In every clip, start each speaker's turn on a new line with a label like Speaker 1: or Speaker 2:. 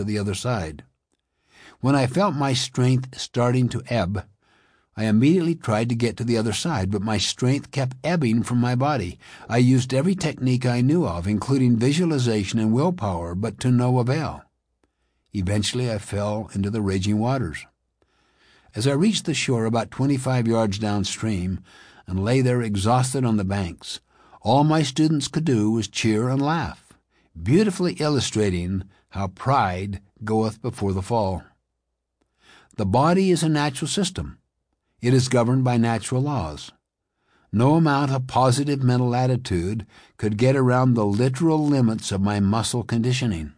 Speaker 1: to the other side. When I felt my strength starting to ebb, I immediately tried to get to the other side, but my strength kept ebbing from my body. I used every technique I knew of, including visualization and willpower, but to no avail. Eventually I fell into the raging waters. As I reached the shore about 25 yards downstream and lay there exhausted on the banks, all my students could do was cheer and laugh, beautifully illustrating how pride goeth before the fall. The body is a natural system. It is governed by natural laws. No amount of positive mental attitude could get around the literal limits of my muscle conditioning.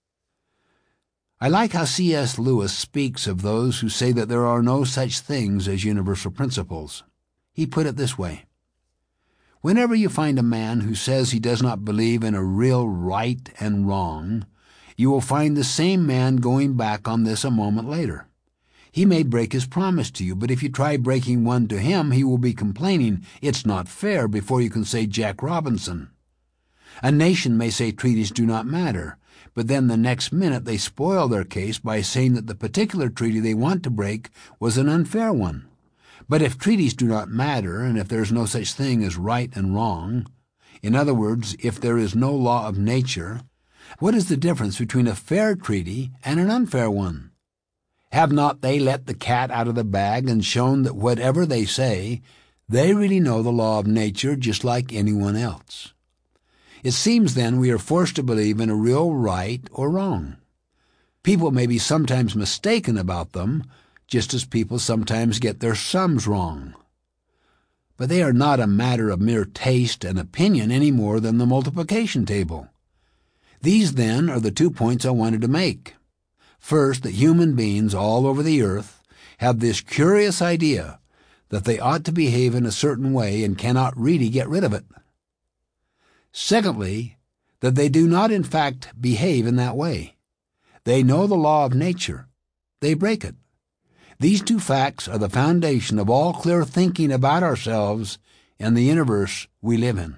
Speaker 1: I like how C.S. Lewis speaks of those who say that there are no such things as universal principles. He put it this way: whenever you find a man who says he does not believe in a real right and wrong, you will find the same man going back on this a moment later. He may break his promise to you, but if you try breaking one to him, he will be complaining, "It's not fair," before you can say Jack Robinson. A nation may say treaties do not matter, but then the next minute they spoil their case by saying that the particular treaty they want to break was an unfair one. But if treaties do not matter, and if there is no such thing as right and wrong, in other words, if there is no law of nature, what is the difference between a fair treaty and an unfair one? Have not they let the cat out of the bag and shown that whatever they say, they really know the law of nature just like anyone else? It seems then we are forced to believe in a real right or wrong. People may be sometimes mistaken about them, just as people sometimes get their sums wrong. But they are not a matter of mere taste and opinion any more than the multiplication table. These, then, are the 2 points I wanted to make. First, that human beings all over the earth have this curious idea that they ought to behave in a certain way and cannot really get rid of it. Secondly, that they do not in fact behave in that way. They know the law of nature. They break it. These 2 facts are the foundation of all clear thinking about ourselves and the universe we live in.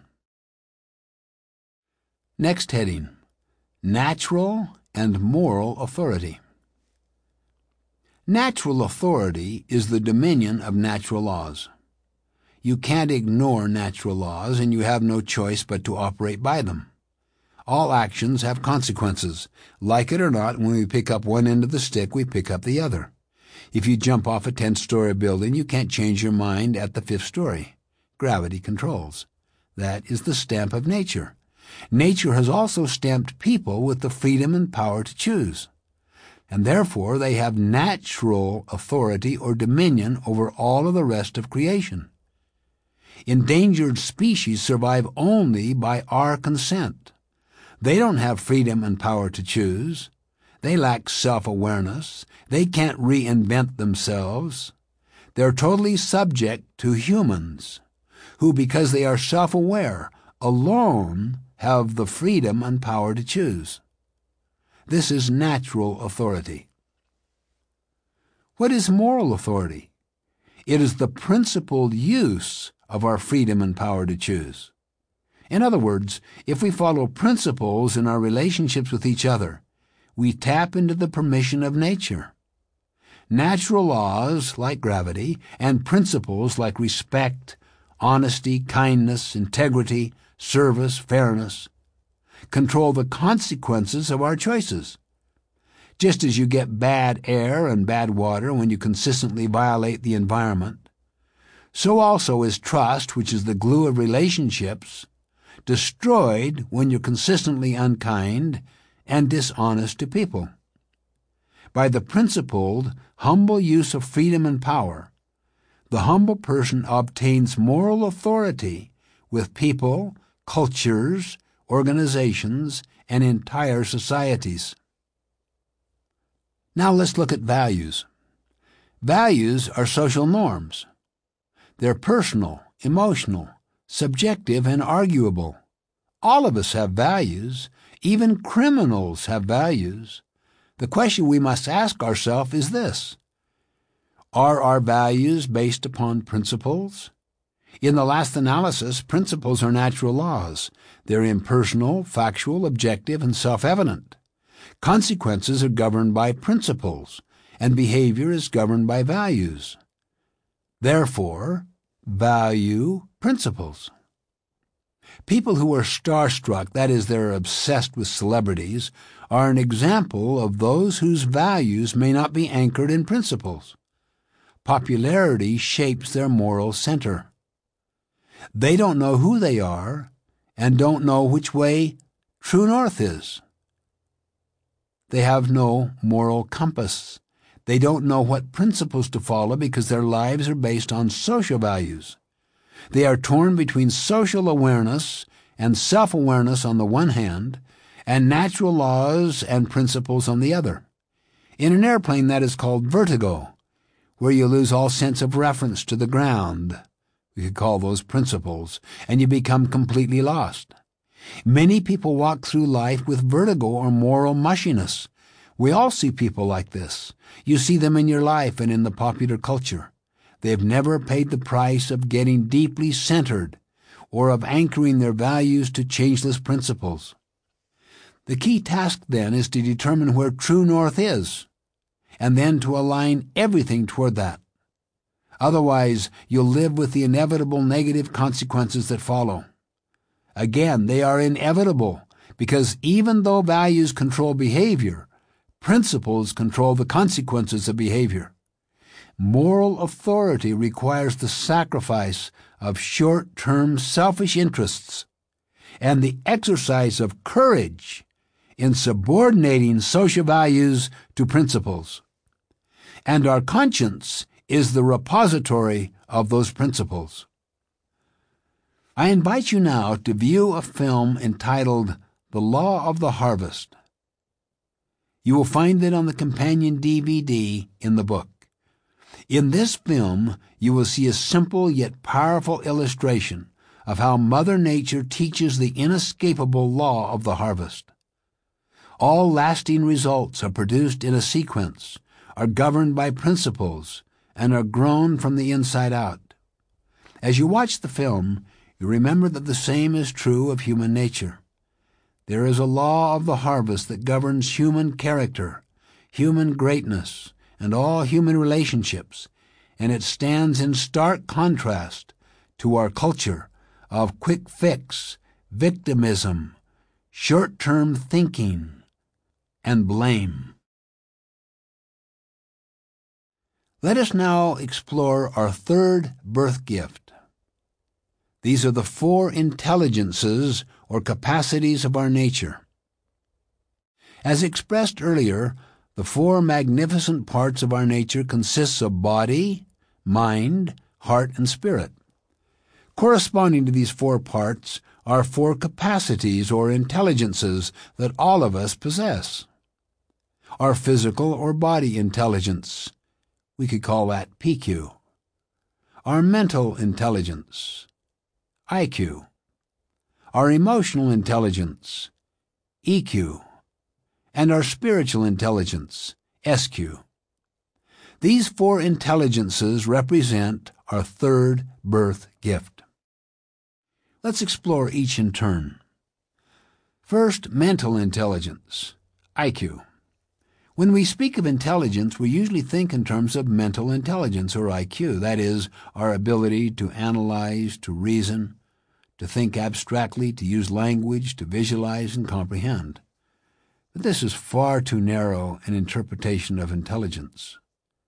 Speaker 1: Next heading: Natural and moral authority. Natural authority is the dominion of natural laws. You can't ignore natural laws, and you have no choice but to operate by them. All actions have consequences. Like it or not, when we pick up one end of the stick, we pick up the other. If you jump off a 10-story building, you can't change your mind at the 5th story. Gravity controls. That is the stamp of nature. Nature has also stamped people with the freedom and power to choose, and therefore they have natural authority or dominion over all of the rest of creation. Endangered species survive only by our consent. They don't have freedom and power to choose. They lack self-awareness. They can't reinvent themselves. They're totally subject to humans, who, because they are self-aware, alone have the freedom and power to choose. This is natural authority. What is moral authority? It is the principled use of our freedom and power to choose. In other words, if we follow principles in our relationships with each other, we tap into the permission of nature. Natural laws, like gravity, and principles like respect, honesty, kindness, integrity, service, fairness, control the consequences of our choices. Just as you get bad air and bad water when you consistently violate the environment, so also is trust, which is the glue of relationships, destroyed when you're consistently unkind and dishonest to people. By the principled, humble use of freedom and power, the humble person obtains moral authority with people, cultures, organizations, and entire societies. Now let's look at values. Values are social norms. They're personal, emotional, subjective, and arguable. All of us have values. Even criminals have values. The question we must ask ourselves is this: are our values based upon principles? In the last analysis, principles are natural laws. They're impersonal, factual, objective, and self-evident. Consequences are governed by principles, and behavior is governed by values. Therefore, value principles. People who are starstruck, that is, they're obsessed with celebrities, are an example of those whose values may not be anchored in principles. Popularity shapes their moral center. They don't know who they are and don't know which way true north is. They have no moral compass. They don't know what principles to follow because their lives are based on social values. They are torn between social awareness and self-awareness on the one hand, and natural laws and principles on the other. In an airplane, that is called vertigo, where you lose all sense of reference to the ground. We could call those principles, and you become completely lost. Many people walk through life with vertigo or moral mushiness. We all see people like this. You see them in your life and in the popular culture. They've never paid the price of getting deeply centered or of anchoring their values to changeless principles. The key task, then, is to determine where true north is, and then to align everything toward that. Otherwise, you'll live with the inevitable negative consequences that follow. Again, they are inevitable, because even though values control behavior, principles control the consequences of behavior. Moral authority requires the sacrifice of short-term selfish interests and the exercise of courage in subordinating social values to principles. And our conscience is the repository of those principles. I invite you now to view a film entitled The Law of the Harvest. You will find it on the companion DVD in the book. In this film, you will see a simple yet powerful illustration of how Mother Nature teaches the inescapable law of the harvest. All lasting results are produced in a sequence, are governed by principles, and are grown from the inside out. As you watch the film, you remember that the same is true of human nature. There is a law of the harvest that governs human character, human greatness, and all human relationships, and it stands in stark contrast to our culture of quick fix, victimism, short-term thinking, and blame. Let us now explore our third birth gift. These are the four intelligences or capacities of our nature. As expressed earlier, the four magnificent parts of our nature consists of body, mind, heart, and spirit. Corresponding to these four parts are four capacities or intelligences that all of us possess. Our physical or body intelligence, we could call that PQ. Our mental intelligence, IQ. Our emotional intelligence, EQ. And our spiritual intelligence, SQ. These four intelligences represent our third birth gift. Let's explore each in turn. First, mental intelligence, IQ. When we speak of intelligence, we usually think in terms of mental intelligence, or IQ, that is, our ability to analyze, to reason, to think abstractly, to use language, to visualize and comprehend. But this is far too narrow an interpretation of intelligence.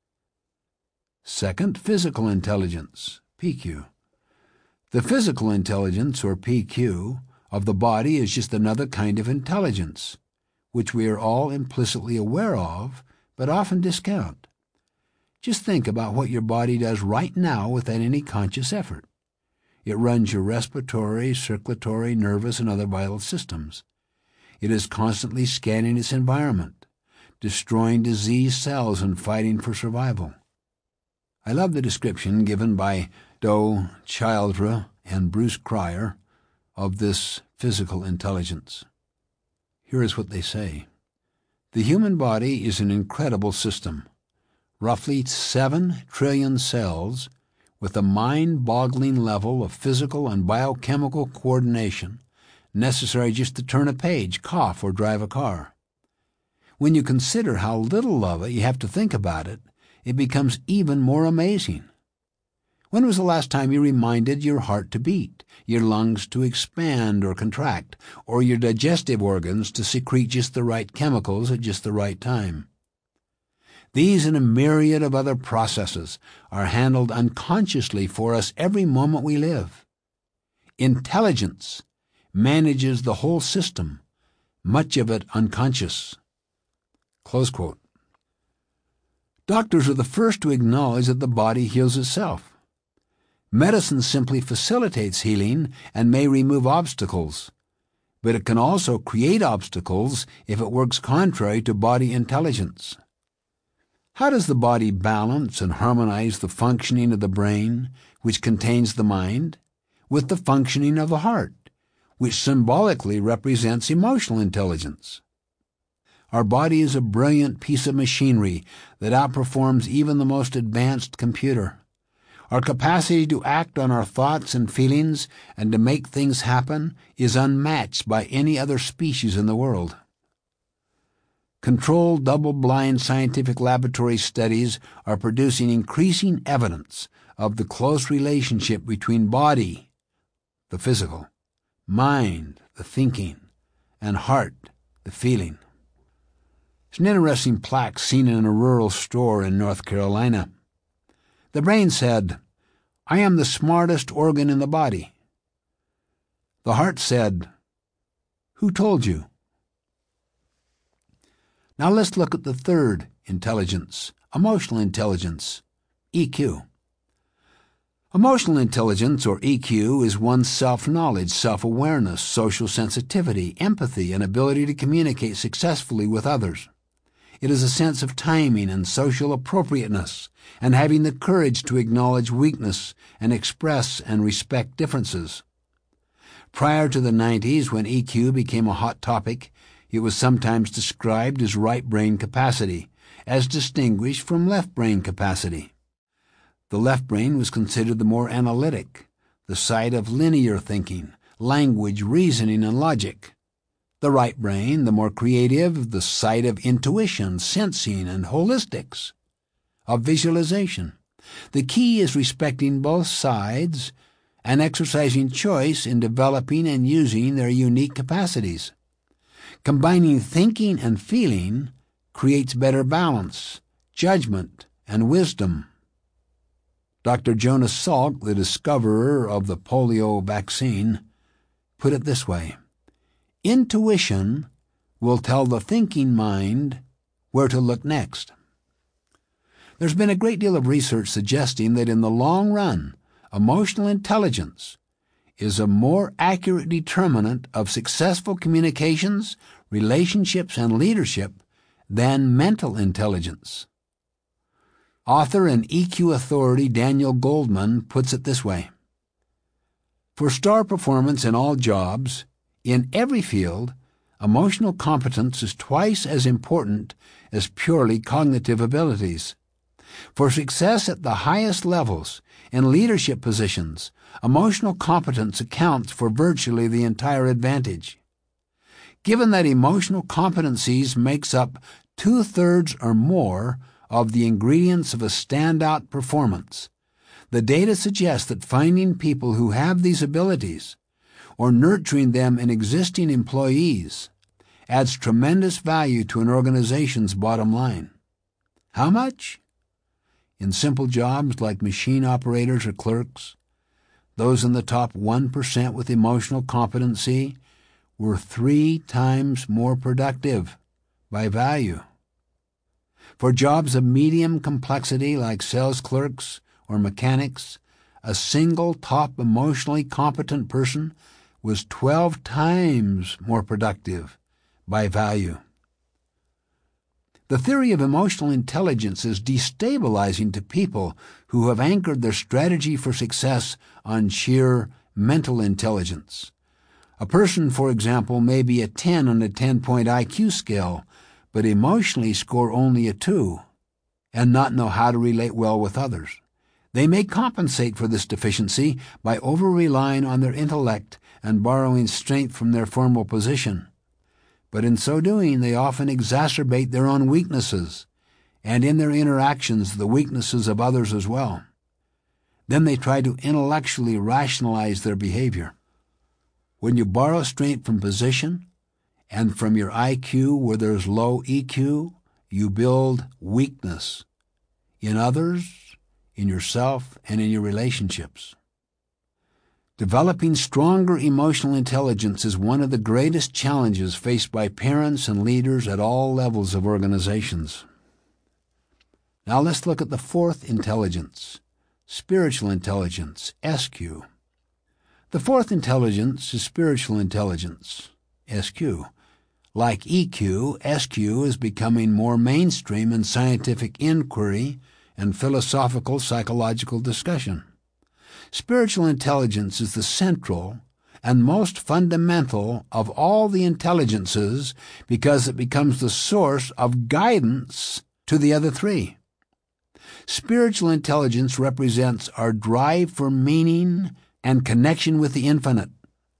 Speaker 1: Second, physical intelligence, PQ. The physical intelligence, or PQ, of the body is just another kind of intelligence, which we are all implicitly aware of, but often discount. Just think about what your body does right now without any conscious effort. It runs your respiratory, circulatory, nervous, and other vital systems. It is constantly scanning its environment, destroying diseased cells and fighting for survival. I love the description given by Do Childre and Bruce Cryer of this physical intelligence. Here is what they say. The human body is an incredible system, roughly 7 trillion cells, with a mind-boggling level of physical and biochemical coordination necessary just to turn a page, cough, or drive a car. When you consider how little of it you have to think about it, it becomes even more amazing. When was the last time you reminded your heart to beat, your lungs to expand or contract, or your digestive organs to secrete just the right chemicals at just the right time? These and a myriad of other processes are handled unconsciously for us every moment we live. Intelligence manages the whole system, much of it unconscious." Close quote. Doctors are the first to acknowledge that the body heals itself. Medicine simply facilitates healing and may remove obstacles, but it can also create obstacles if it works contrary to body intelligence. How does the body balance and harmonize the functioning of the brain, which contains the mind, with the functioning of the heart, which symbolically represents emotional intelligence? Our body is a brilliant piece of machinery that outperforms even the most advanced computer. Our capacity to act on our thoughts and feelings and to make things happen is unmatched by any other species in the world. Controlled double-blind scientific laboratory studies are producing increasing evidence of the close relationship between body, the physical, mind, the thinking, and heart, the feeling. It's an interesting plaque seen in a rural store in North Carolina. The brain said, "I am the smartest organ in the body." The heart said, "Who told you?" Now let's look at the third intelligence, emotional intelligence, EQ. Emotional intelligence, or EQ, is one's self-knowledge, self-awareness, social sensitivity, empathy, and ability to communicate successfully with others. It is a sense of timing and social appropriateness, and having the courage to acknowledge weakness and express and respect differences. Prior to the 90s, when EQ became a hot topic, it was sometimes described as right brain capacity, as distinguished from left brain capacity. The left brain was considered the more analytic, the side of linear thinking, language, reasoning, and logic. The right brain, the more creative, the side of intuition, sensing, and holistics, of visualization. The key is respecting both sides and exercising choice in developing and using their unique capacities. Combining thinking and feeling creates better balance, judgment, and wisdom. Dr. Jonas Salk, the discoverer of the polio vaccine, put it this way: "Intuition will tell the thinking mind where to look next." There's been a great deal of research suggesting that in the long run, emotional intelligence is a more accurate determinant of successful communications, relationships, and leadership than mental intelligence. Author and EQ authority Daniel Goldman puts it this way: "For star performance in all jobs, in every field, emotional competence is twice as important as purely cognitive abilities. For success at the highest levels, in leadership positions, emotional competence accounts for virtually the entire advantage. Given that emotional competencies makes up 2/3 or more of the ingredients of a standout performance, the data suggests that finding people who have these abilities, or nurturing them in existing employees, adds tremendous value to an organization's bottom line. How much? In simple jobs like machine operators or clerks, those in the top 1% with emotional competency were 3 times more productive by value. For jobs of medium complexity like sales clerks or mechanics, a single top emotionally competent person was 12 times more productive by value. The theory of emotional intelligence is destabilizing to people who have anchored their strategy for success on sheer mental intelligence. A person, for example, may be a 10 on a 10-point IQ scale, but emotionally score only a 2 and not know how to relate well with others. They may compensate for this deficiency by over-relying on their intellect and borrowing strength from their formal position. but in so doing they often exacerbate their own weaknesses, and in their interactions the weaknesses of others as well. Then they try to intellectually rationalize their behavior. When you borrow strength from position and from your IQ where there's low EQ, you build weakness in others, in yourself, and in your relationships. Developing stronger emotional intelligence is one of the greatest challenges faced by parents and leaders at all levels of organizations. Now let's look at the fourth intelligence, spiritual intelligence, SQ. The fourth intelligence is spiritual intelligence, SQ. Like EQ, SQ is becoming more mainstream in scientific inquiry and philosophical psychological discussion. Spiritual intelligence is the central and most fundamental of all the intelligences because it becomes the source of guidance to the other three. Spiritual intelligence represents our drive for meaning and connection with the infinite.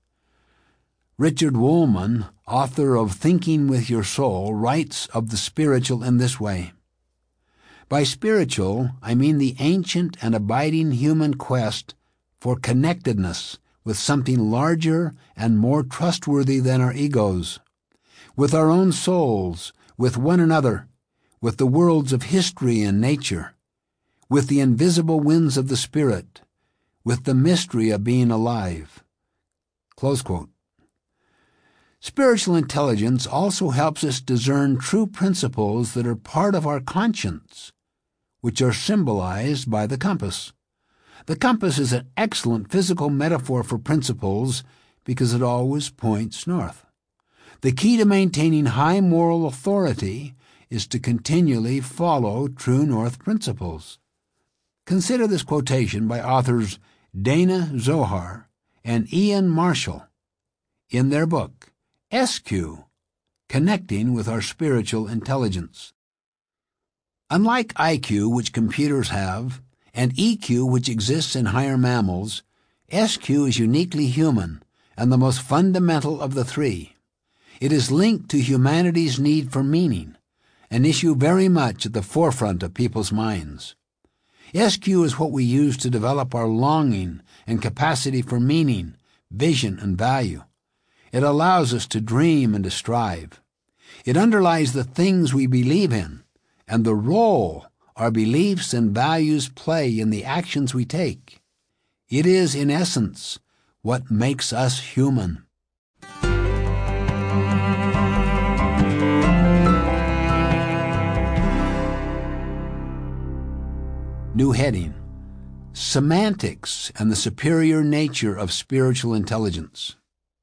Speaker 1: Richard Woolman, author of Thinking with Your Soul, writes of the spiritual in this way. By spiritual, I mean the ancient and abiding human quest for connectedness with something larger and more trustworthy than our egos, with our own souls, with one another, with the worlds of history and nature, with the invisible winds of the Spirit, with the mystery of being alive. Close quote. Spiritual intelligence also helps us discern true principles that are part of our conscience, which are symbolized by the compass. The compass is an excellent physical metaphor for principles because it always points north. The key to maintaining high moral authority is to continually follow true north principles. Consider this quotation by authors Dana Zohar and Ian Marshall in their book, SQ, Connecting with Our Spiritual Intelligence. Unlike IQ, which computers have, and EQ, which exists in higher mammals, SQ is uniquely human and the most fundamental of the three. It is linked to humanity's need for meaning, an issue very much at the forefront of people's minds. SQ is what we use to develop our longing and capacity for meaning, vision, and value. It allows us to dream and to strive. It underlies the things we believe in and the role our beliefs and values play in the actions we take. It is, in essence, what makes us human. New heading: Semantics and the Superior Nature of Spiritual Intelligence.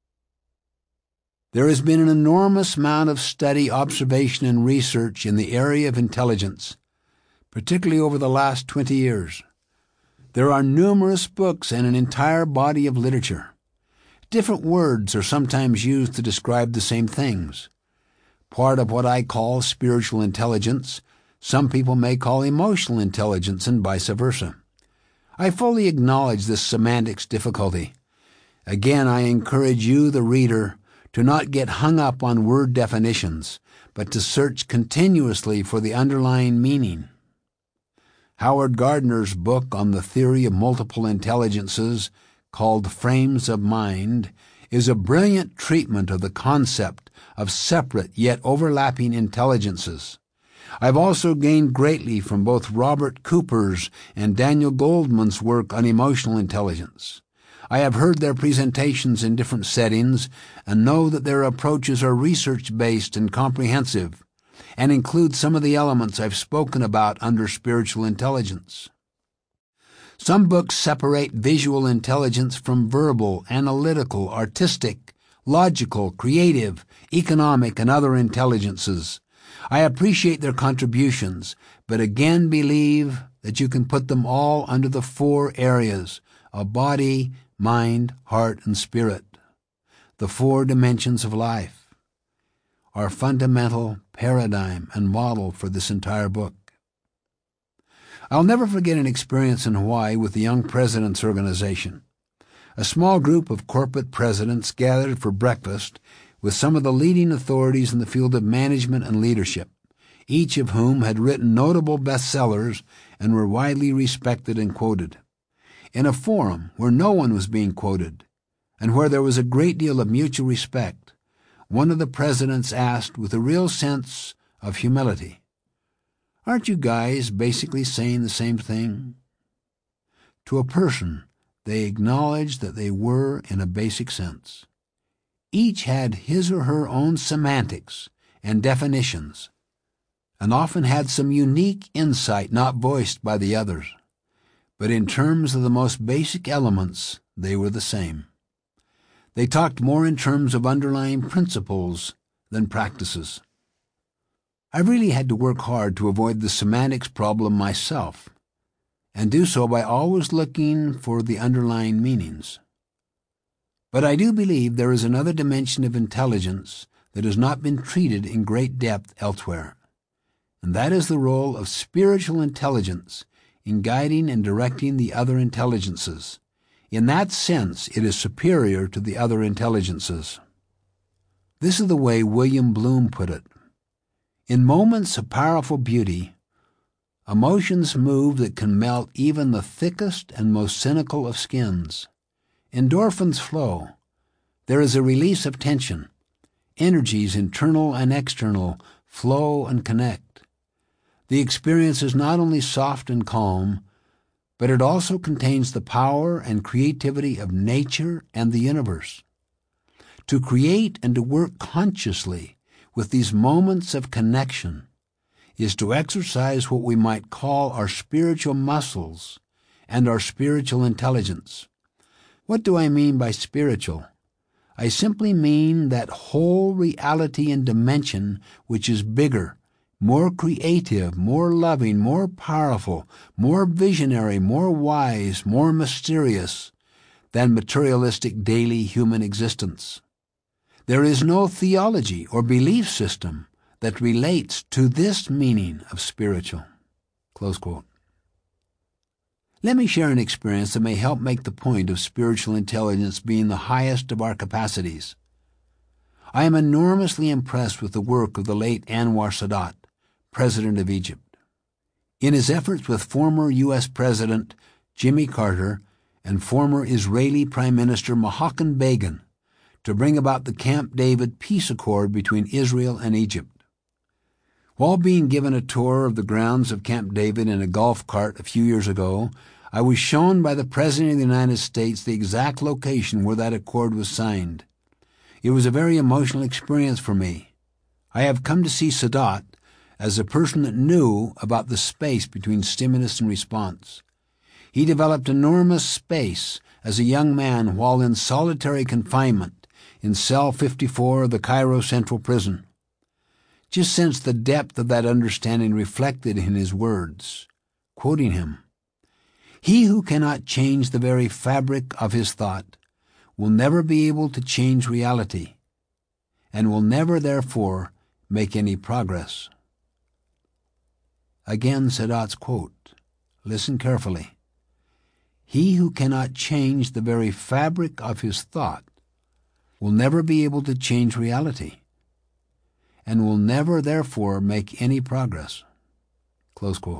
Speaker 1: There has been an enormous amount of study, observation, and research in the area of intelligence, particularly over the last 20 years. There are numerous books and an entire body of literature. Different words are sometimes used to describe the same things. Part of what I call spiritual intelligence, some people may call emotional intelligence, and vice versa. I fully acknowledge this semantics difficulty. Again, I encourage you, the reader, to not get hung up on word definitions, but to search continuously for the underlying meaning. Howard Gardner's book on the theory of multiple intelligences, called Frames of Mind, is a brilliant treatment of the concept of separate yet overlapping intelligences. I've also gained greatly from both Robert Cooper's and Daniel Goldman's work on emotional intelligence. I have heard their presentations in different settings and know that their approaches are research-based and comprehensive, and include some of the elements I've spoken about under spiritual intelligence. Some books separate visual intelligence from verbal, analytical, artistic, logical, creative, economic, and other intelligences. I appreciate their contributions, but again believe that you can put them all under the 4 areas of body, mind, heart, and spirit, the 4 dimensions of life, our fundamental paradigm and model for this entire book. I'll never forget an experience in Hawaii with the Young Presidents Organization. A small group of corporate presidents gathered for breakfast with some of the leading authorities in the field of management and leadership, each of whom had written notable bestsellers and were widely respected and quoted. In a forum where no one was being quoted, and where there was a great deal of mutual respect, one of the presidents asked with a real sense of humility, "Aren't you guys basically saying the same thing?" To a person, they acknowledged that they were in a basic sense. Each had his or her own semantics and definitions, and often had some unique insight not voiced by the others. But in terms of the most basic elements, they were the same. They talked more in terms of underlying principles than practices. I really had to work hard to avoid the semantics problem myself, and do so by always looking for the underlying meanings. But I do believe there is another dimension of intelligence that has not been treated in great depth elsewhere, and that is the role of spiritual intelligence in guiding and directing the other intelligences. In that sense, it is superior to the other intelligences. This is the way William Bloom put it. In moments of powerful beauty, emotions move that can melt even the thickest and most cynical of skins. Endorphins flow. There is a release of tension. Energies, internal and external, flow and connect. The experience is not only soft and calm, but it also contains the power and creativity of nature and the universe. To create and to work consciously with these moments of connection is to exercise what we might call our spiritual muscles and our spiritual intelligence. What do I mean by spiritual? I simply mean that whole reality and dimension which is bigger, more creative, more loving, more powerful, more visionary, more wise, more mysterious than materialistic daily human existence. There is no theology or belief system that relates to this meaning of spiritual." Close quote. Let me share an experience that may help make the point of spiritual intelligence being the highest of our capacities. I am enormously impressed with the work of the late Anwar Sadat, President of Egypt. In his efforts with former U.S. President Jimmy Carter and former Israeli Prime Minister Menachem Begin to bring about the Camp David peace accord between Israel and Egypt. While being given a tour of the grounds of Camp David in a golf cart a few years ago, I was shown by the President of the United States the exact location where that accord was signed. It was a very emotional experience for me. I have come to see Sadat as a person that knew about the space between stimulus and response. He developed enormous space as a young man while in solitary confinement in cell 54 of the Cairo Central Prison. Just sense the depth of that understanding reflected in his words. Quoting him, "He who cannot change the very fabric of his thought will never be able to change reality, and will never, therefore, make any progress." Again Sadat's quote. Listen carefully. "He who cannot change the very fabric of his thought will never be able to change reality, and will never, therefore, make any progress." Close quote.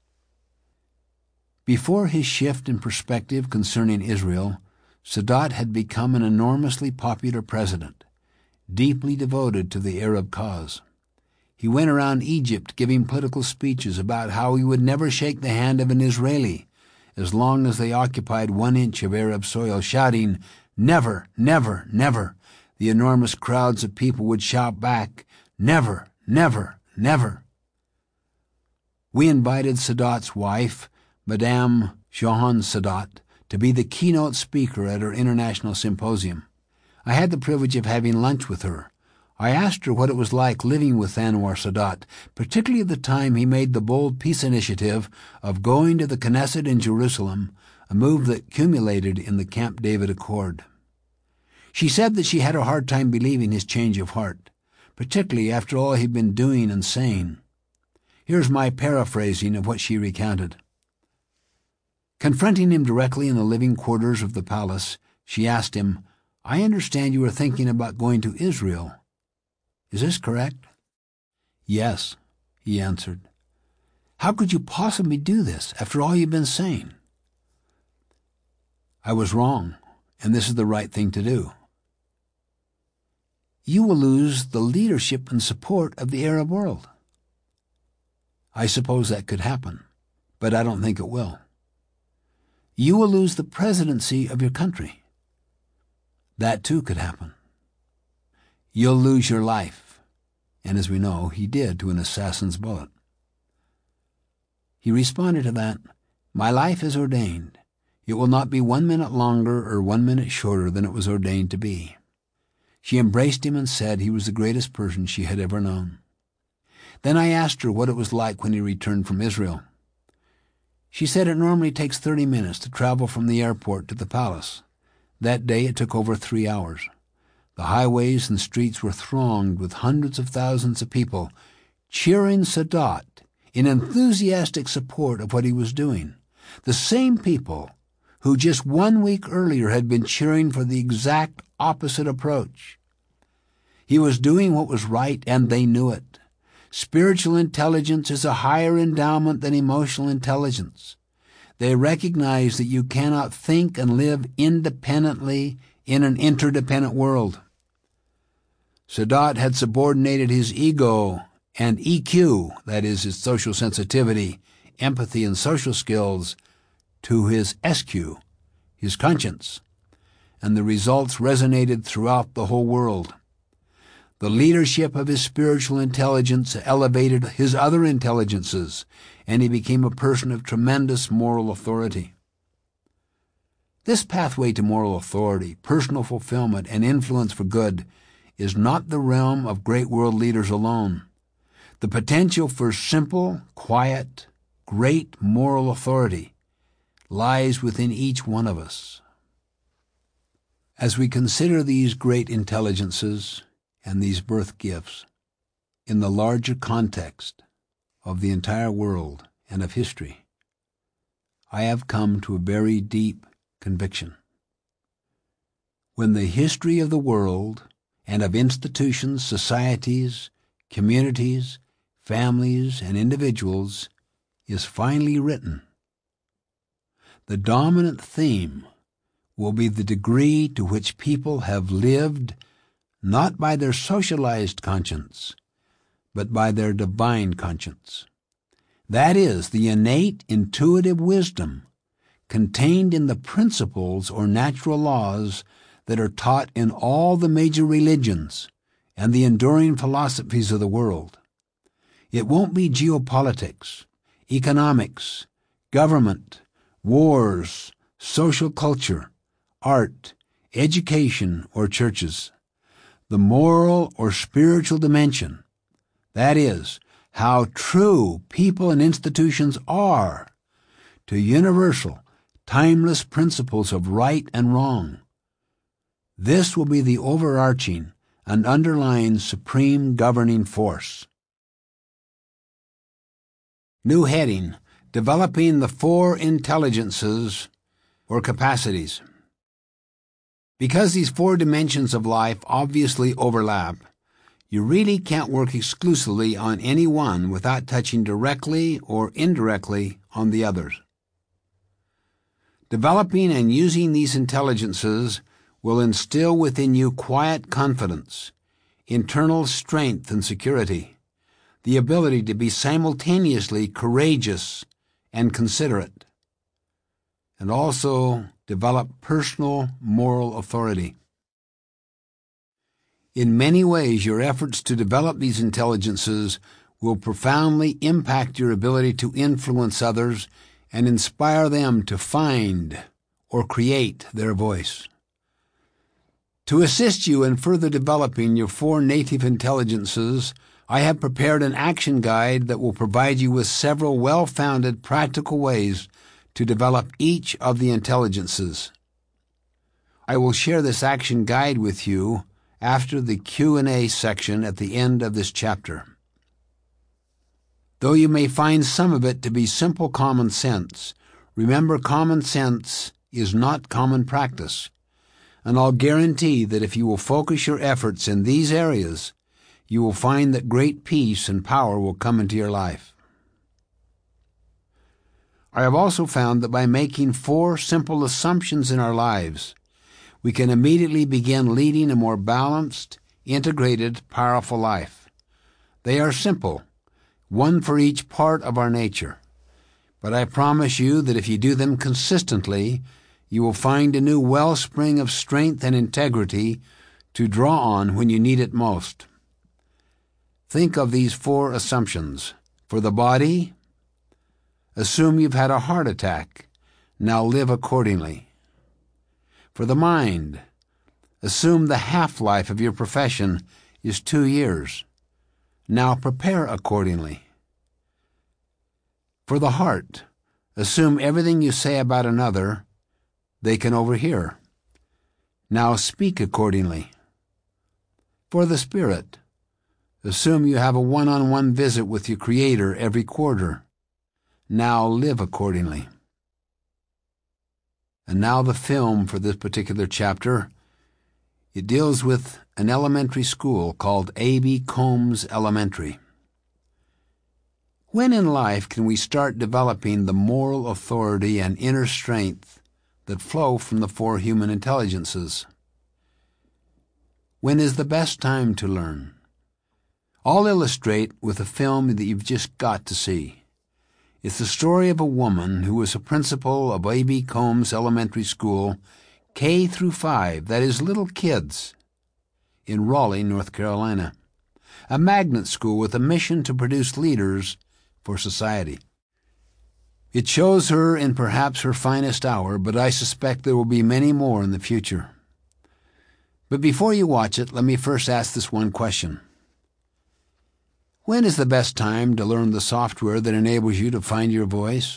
Speaker 1: Before his shift in perspective concerning Israel, Sadat had become an enormously popular president, deeply devoted to the Arab cause. He went around Egypt giving political speeches about how he would never shake the hand of an Israeli as long as they occupied 1 inch of Arab soil, shouting, "Never, never, never." The enormous crowds of people would shout back, "Never, never, never." We invited Sadat's wife, Madame Johan Sadat, to be the keynote speaker at our international symposium. I had the privilege of having lunch with her. I asked her what it was like living with Anwar Sadat, particularly at the time he made the bold peace initiative of going to the Knesset in Jerusalem, a move that culminated in the Camp David Accord. She said that she had a hard time believing his change of heart, particularly after all he'd been doing and saying. Here's my paraphrasing of what she recounted. Confronting him directly in the living quarters of the palace, she asked him, I understand you are thinking about going to Israel. Is this correct?" "Yes," he answered. "How could you possibly do this after all you've been saying?" "I was wrong, and this is the right thing to do." "You will lose the leadership and support of the Arab world." "I suppose that could happen, but I don't think it will." "You will lose the presidency of your country." "That too could happen." "You'll lose your life," and as we know, he did to an assassin's bullet. He responded to that, "My life is ordained. It will not be 1 minute longer or 1 minute shorter than it was ordained to be." She embraced him and said he was the greatest person she had ever known. Then I asked her what it was like when he returned from Israel. She said it normally takes 30 minutes to travel from the airport to the palace. That day it took over 3 hours. The highways and streets were thronged with hundreds of thousands of people cheering Sadat in enthusiastic support of what he was doing. The same people who just 1 week earlier had been cheering for the exact opposite approach. He was doing what was right, and they knew it. Spiritual intelligence is a higher endowment than emotional intelligence. They recognize that you cannot think and live independently in an interdependent world. Sadat had subordinated his ego and EQ, that is, his social sensitivity, empathy, and social skills, to his SQ, his conscience, and the results resonated throughout the whole world. The leadership of his spiritual intelligence elevated his other intelligences, and he became a person of tremendous moral authority. This pathway to moral authority, personal fulfillment, and influence for good is not the realm of great world leaders alone. The potential for simple, quiet, great moral authority lies within each one of us. As we consider these great intelligences and these birth gifts in the larger context of the entire world and of history, I have come to a very deep conviction. When the history of the world and of institutions, societies, communities, families, and individuals is finally written, the dominant theme will be the degree to which people have lived not by their socialized conscience, but by their divine conscience. That is, the innate intuitive wisdom contained in the principles or natural laws that are taught in all the major religions and the enduring philosophies of the world. It won't be geopolitics, economics, government, wars, social culture, art, education, or churches. The moral or spiritual dimension, that is, how true people and institutions are to universal, timeless principles of right and wrong. This will be the overarching and underlying supreme governing force. New heading: Developing the 4 intelligences or capacities. Because these 4 dimensions of life obviously overlap, you really can't work exclusively on any one without touching directly or indirectly on the others. Developing and using these intelligences will instill within you quiet confidence, internal strength and security, the ability to be simultaneously courageous and considerate, and also develop personal moral authority. In many ways, your efforts to develop these intelligences will profoundly impact your ability to influence others and inspire them to find or create their voice. To assist you in further developing your 4 native intelligences, I have prepared an action guide that will provide you with several well-founded practical ways to develop each of the intelligences. I will share this action guide with you after the Q&A section at the end of this chapter. Though you may find some of it to be simple common sense, remember common sense is not common practice. And I'll guarantee that if you will focus your efforts in these areas, you will find that great peace and power will come into your life. I have also found that by making 4 simple assumptions in our lives, we can immediately begin leading a more balanced, integrated, powerful life. They are simple, one for each part of our nature. But I promise you that if you do them consistently, you will find a new wellspring of strength and integrity to draw on when you need it most. Think of these 4 assumptions. For the body, assume you've had a heart attack. Now live accordingly. For the mind, assume the half-life of your profession is 2 years. Now prepare accordingly. For the heart, assume everything you say about another, they can overhear. Now speak accordingly. For the spirit, assume you have a one-on-one visit with your Creator every quarter. Now live accordingly. And now the film for this particular chapter. It deals with an elementary school called A.B. Combs Elementary. When in life can we start developing the moral authority and inner strength that flow from the 4 human intelligences? When is the best time to learn? I'll illustrate with a film that you've just got to see. It's the story of a woman who was a principal of A.B. Combs Elementary School, K through 5, that is, little kids, in Raleigh, North Carolina, a magnet school with a mission to produce leaders for society. It shows her in perhaps her finest hour, but I suspect there will be many more in the future. But before you watch it, let me first ask this one question. When is the best time to learn the software that enables you to find your voice?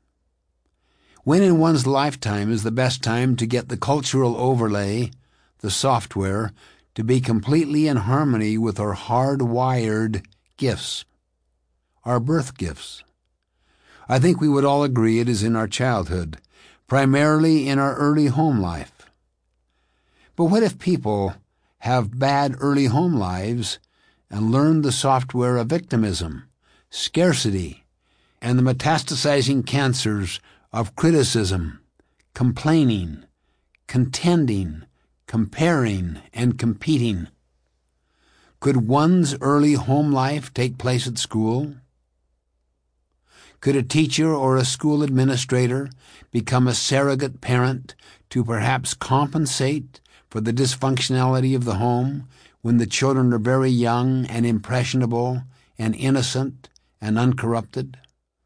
Speaker 1: When in one's lifetime is the best time to get the cultural overlay, the software, to be completely in harmony with our hardwired gifts, our birth gifts? I think we would all agree it is in our childhood, primarily in our early home life. But what if people have bad early home lives and learn the software of victimism, scarcity, and the metastasizing cancers of criticism, complaining, contending, comparing, and competing? Could one's early home life take place at school? Could a teacher or a school administrator become a surrogate parent to perhaps compensate for the dysfunctionality of the home when the children are very young and impressionable and innocent and uncorrupted?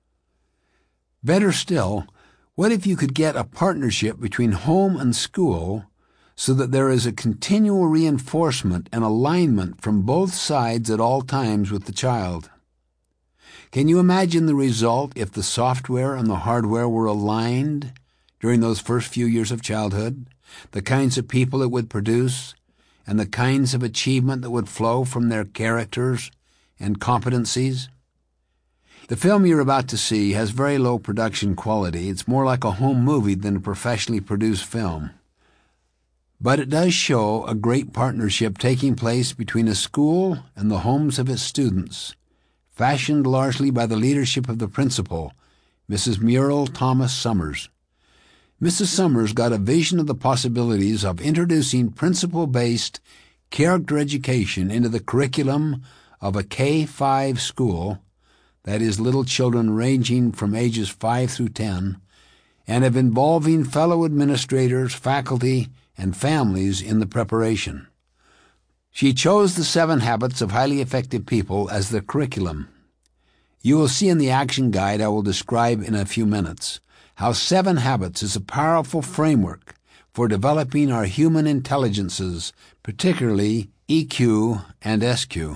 Speaker 1: Better still, what if you could get a partnership between home and school so that there is a continual reinforcement and alignment from both sides at all times with the child? Can you imagine the result if the software and the hardware were aligned during those first few years of childhood? The kinds of people it would produce, and the kinds of achievement that would flow from their characters and competencies? The film you're about to see has very low production quality. It's more like a home movie than a professionally produced film. But it does show a great partnership taking place between a school and the homes of its students, fashioned largely by the leadership of the principal, Mrs. Muriel Thomas Summers. Mrs. Summers got a vision of the possibilities of introducing principle-based character education into the curriculum of a K-5 school, that is, little children ranging from ages 5 through 10, and of involving fellow administrators, faculty, and families in the preparation. She chose the 7 Habits of Highly Effective People as the curriculum. You will see in the action guide I will describe in a few minutes how 7 Habits is a powerful framework for developing our human intelligences, particularly EQ and SQ.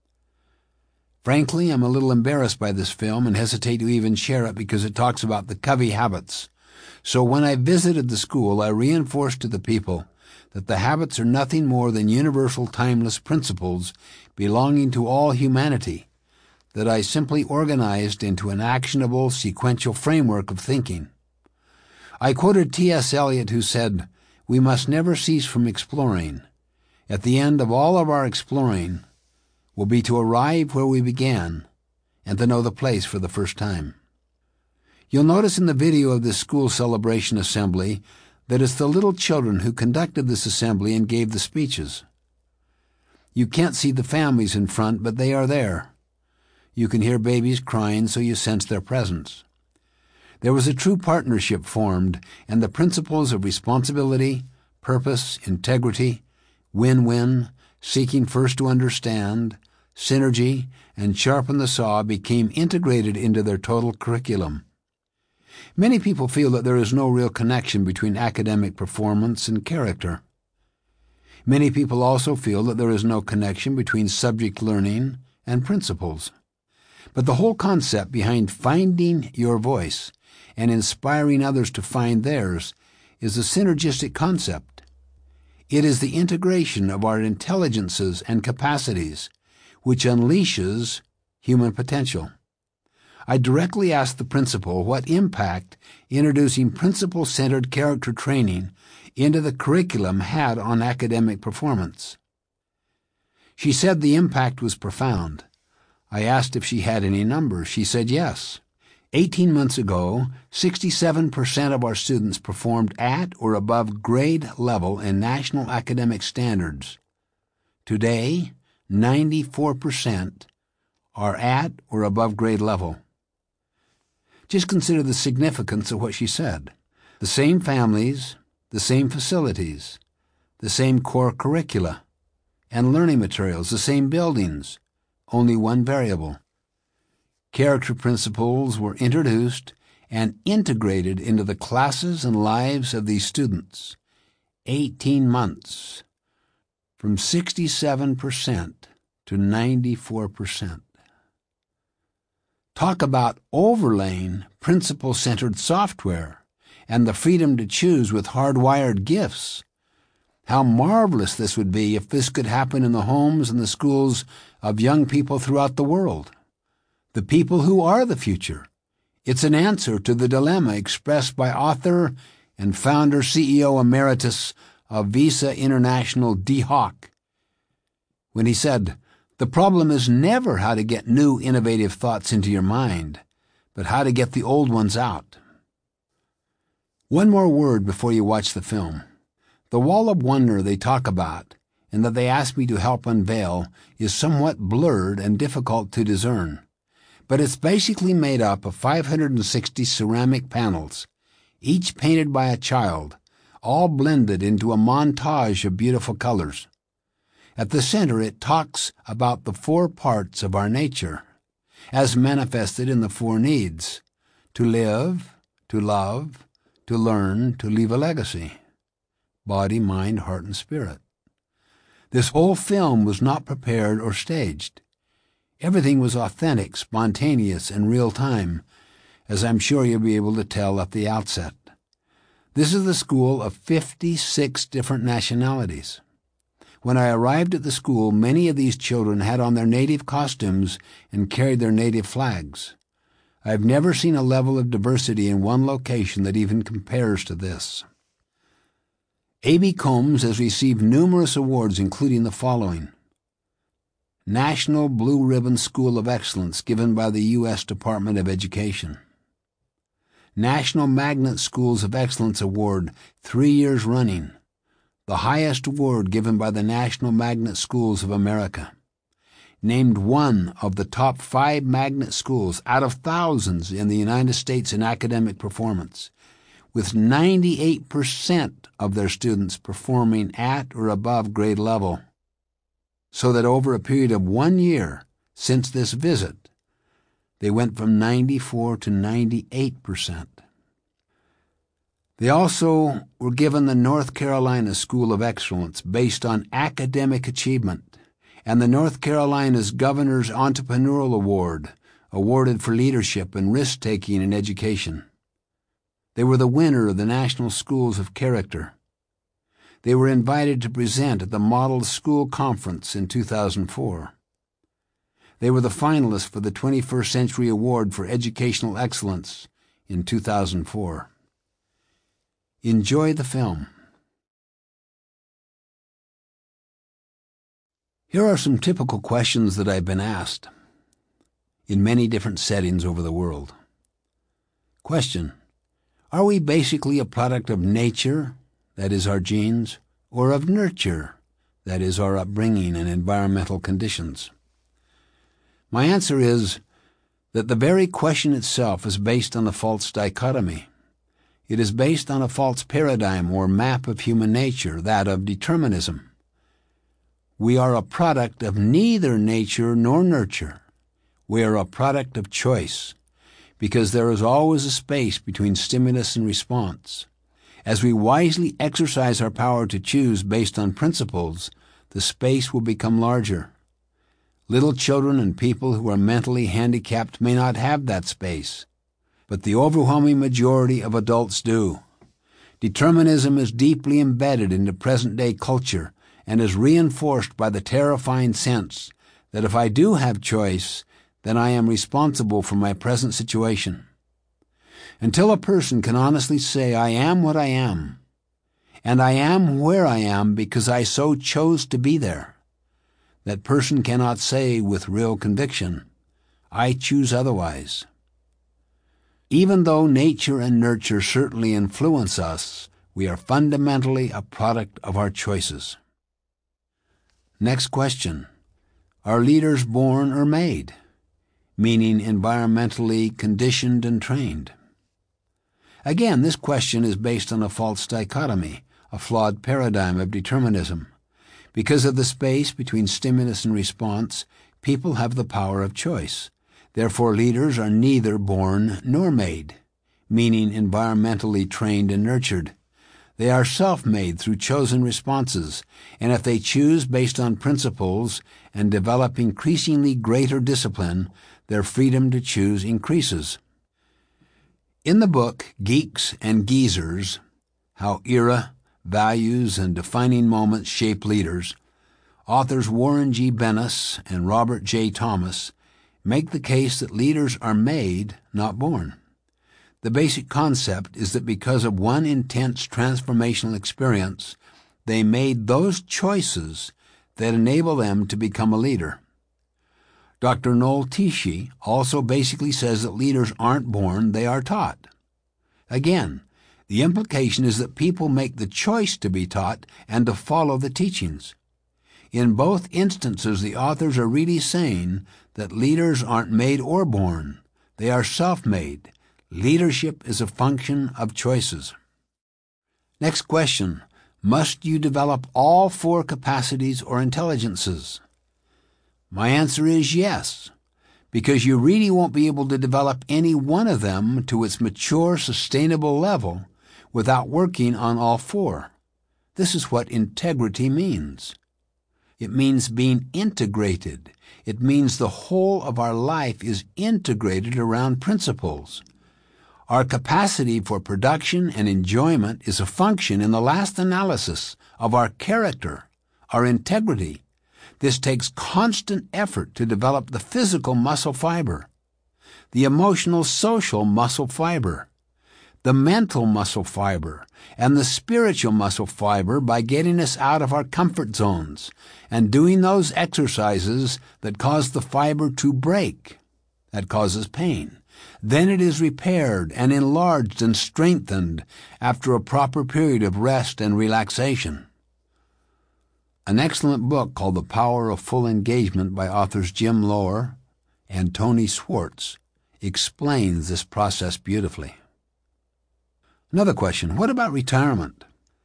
Speaker 1: Frankly, I'm a little embarrassed by this film and hesitate to even share it because it talks about the Covey habits. So when I visited the school, I reinforced to the people that the habits are nothing more than universal timeless principles belonging to all humanity, that I simply organized into an actionable sequential framework of thinking. I quoted T.S. Eliot, who said, We must never cease from exploring. At the end of all of our exploring will be to arrive where we began and to know the place for the first time. You'll notice in the video of this school celebration assembly that it's the little children who conducted this assembly and gave the speeches. You can't see the families in front, but they are there. You can hear babies crying, so you sense their presence. There was a true partnership formed, and the principles of responsibility, purpose, integrity, win-win, seeking first to understand, synergy, and sharpen the saw became integrated into their total curriculum. Many people feel that there is no real connection between academic performance and character. Many people also feel that there is no connection between subject learning and principles. But the whole concept behind finding your voice and inspiring others to find theirs is a synergistic concept. It is the integration of our intelligences and capacities which unleashes human potential. I directly asked the principal what impact introducing principle-centered character training into the curriculum had on academic performance. She said the impact was profound. I asked if she had any numbers. She said yes. 18 months ago, 67% of our students performed at or above grade level in national academic standards. Today, 94% are at or above grade level. Just consider the significance of what she said. The same families, the same facilities, the same core curricula and learning materials, the same buildings, only one variable. Character principles were introduced and integrated into the classes and lives of these students. 18 months, from 67% to 94%. Talk about overlaying principle-centered software and the freedom to choose with hardwired gifts. How marvelous this would be if this could happen in the homes and the schools of young people throughout the world. The people who are the future. It's an answer to the dilemma expressed by author and founder CEO Emeritus of Visa International, Dee Hock, when he said, "The problem is never how to get new innovative thoughts into your mind, but how to get the old ones out." One more word before you watch the film. The wall of wonder they talk about, and that they ask me to help unveil, is somewhat blurred and difficult to discern. But it's basically made up of 560 ceramic panels, each painted by a child, all blended into a montage of beautiful colors. At the center, it talks about the four parts of our nature, as manifested in the four needs: to live, to love, to learn, to leave a legacy. Body, mind, heart, and spirit. This whole film was not prepared or staged. Everything was authentic, spontaneous, and real-time, as I'm sure you'll be able to tell at the outset. This is the school of 56 different nationalities. When I arrived at the school, many of these children had on their native costumes and carried their native flags. I've never seen a level of diversity in one location that even compares to this. A.B. Combs has received numerous awards, including the following: National Blue Ribbon School of Excellence given by the U.S. Department of Education. National Magnet Schools of Excellence Award 3 years running, the highest award given by the National Magnet Schools of America. Named one of the top 5 magnet schools out of thousands in the United States in academic performance, with 98% of their students performing at or above grade level, so that over a period of 1 year since this visit, they went from 94 to 98%. They also were given the North Carolina School of Excellence based on academic achievement, and the North Carolina's Governor's Entrepreneurial Award, awarded for leadership and risk-taking in education. They were the winner of the National Schools of Character. They were invited to present at the Model School Conference in 2004. They were the finalists for the 21st Century Award for Educational Excellence in 2004. Enjoy the film. Here are some typical questions that I've been asked in many different settings over the world. Question: are we basically a product of nature, that is our genes, or of nurture, that is our upbringing and environmental conditions? My answer is that the very question itself is based on a false dichotomy. It is based on a false paradigm or map of human nature, that of determinism. We are a product of neither nature nor nurture. We are a product of choice, because there is always a space between stimulus and response. As we wisely exercise our power to choose based on principles, the space will become larger. Little children and people who are mentally handicapped may not have that space, but the overwhelming majority of adults do. Determinism is deeply embedded into present-day culture and is reinforced by the terrifying sense that if I do have choice, then I am responsible for my present situation. Until a person can honestly say, I am what I am, and I am where I am because I so chose to be there, that person cannot say with real conviction, I choose otherwise. Even though nature and nurture certainly influence us, we are fundamentally a product of our choices. Next question: are leaders born or made? Meaning environmentally conditioned and trained. Again, this question is based on a false dichotomy, a flawed paradigm of determinism. Because of the space between stimulus and response, people have the power of choice. Therefore, leaders are neither born nor made, meaning environmentally trained and nurtured. They are self-made through chosen responses, and if they choose based on principles and develop increasingly greater discipline, their freedom to choose increases. In the book Geeks and Geezers, How Era, Values, and Defining Moments Shape Leaders, authors Warren G. Bennis and Robert J. Thomas make the case that leaders are made, not born. The basic concept is that because of one intense transformational experience, they made those choices that enable them to become a leader. Dr. Noel Tichy also basically says that leaders aren't born, they are taught. Again, the implication is that people make the choice to be taught and to follow the teachings. In both instances, the authors are really saying that leaders aren't made or born, they are self-made. Leadership is a function of choices. Next question: must you develop all 4 capacities or intelligences? My answer is yes, because you really won't be able to develop any one of them to its mature, sustainable level without working on all 4. This is what integrity means. It means being integrated. It means the whole of our life is integrated around principles. Our capacity for production and enjoyment is a function, in the last analysis, of our character, our integrity. This takes constant effort to develop the physical muscle fiber, the emotional social muscle fiber, the mental muscle fiber, and the spiritual muscle fiber by getting us out of our comfort zones and doing those exercises that cause the fiber to break, that causes pain. Then it is repaired and enlarged and strengthened after a proper period of rest and relaxation. An excellent book called The Power of Full Engagement by authors Jim Loehr and Tony Schwartz explains this process beautifully. Another question: what about retirement?